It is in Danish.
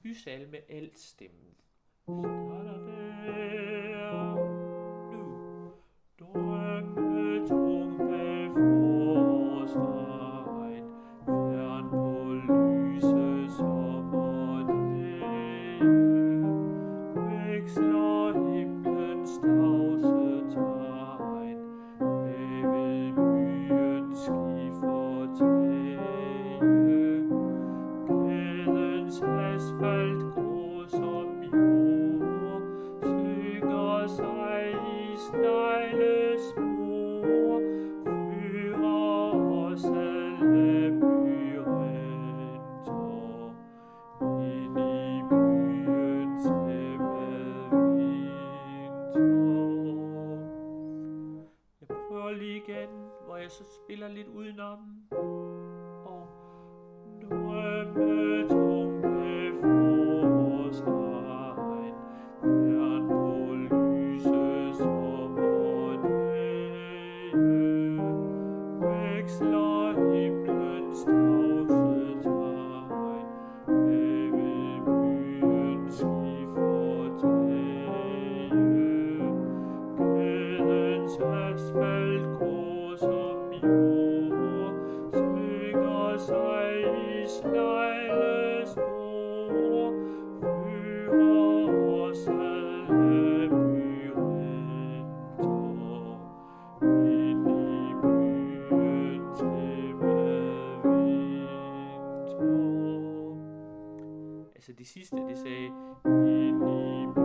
bysalme altstemmen. Starter der nu. Drømmetung bag forsegn, fjern på lyse sommerdage, veksler himlens tavse tegn, ved byens skifertage. Gadens asfalt grå som jord, slynger sig i sneglespor, fører os alle byrenter ind i byens vinter. Jeg prøver lige igen, hvor jeg så spiller lidt udenom. Og drømmetung bag forsegn, fjern på lyse sommerdage, veksler himlens tavse tegn, ved byens skifertage. Gadens asfalt grå som jord, slynger sig i sneglespor, fører os alle byrenter ind i byens vinter. Altså det sidste, det sagde ind i